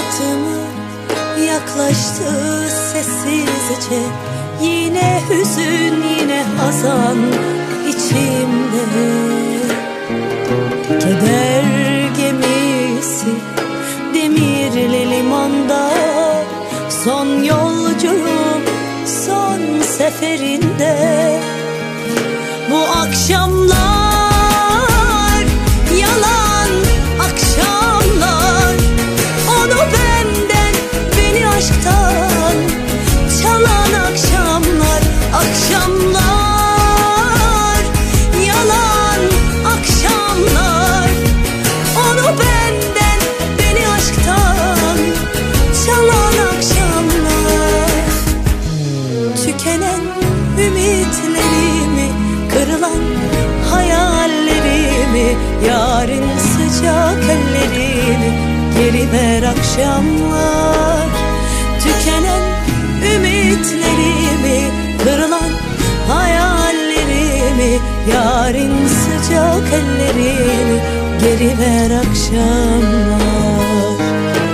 batımı yaklaştı sessizce. Yine hüzün, yine hazan içimde. Keder gemisi demirli limanda, son yolcuyum son seferinde. Bu akşamlar yalan akşamlar, onu benden beni aşktan çalan akşamlar. Akşamlar yalan akşamlar, onu benden beni aşktan çalan akşamlar. Tükenen ümitlerimi, kırılan hayallerimi, yarın sıcak ellerimi geri ver akşamlar. Tükenen ümitlerimi, kırılan hayallerimi, yarın sıcak ellerimi geri ver akşamlar.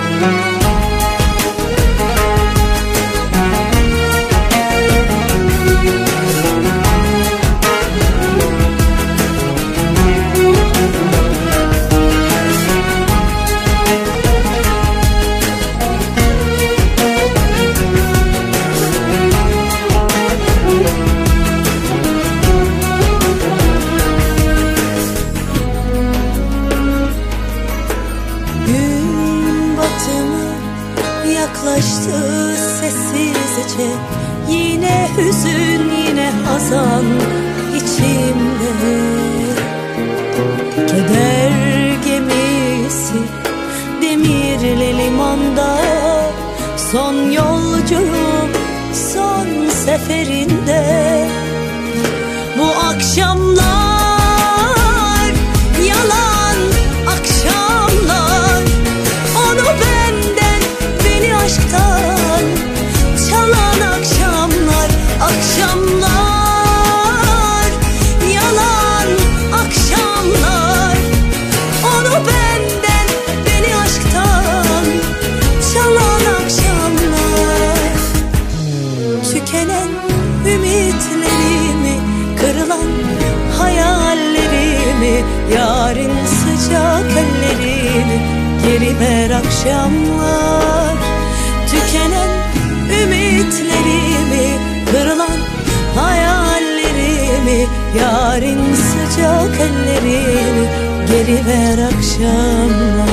Yaklaştı sessizce. Yine hüzün, yine hazan içimde. Keder gemisi demirli limanda, son yolcuyum son seferinde. Bu akşamlar yalan akşamlar, onu benden beni aşktan çalan akşamlar. Akşamlar yalan akşamlar, onu benden beni aşktan çalan akşamlar. Tükenen ümitlerimi, kırılan hayallerimi, yarın sıcak ellerimi geri ver akşamlar. Tükenen ümitlerimi, kırılan hayallerimi, yarın sıcak ellerimi geri ver akşamlar.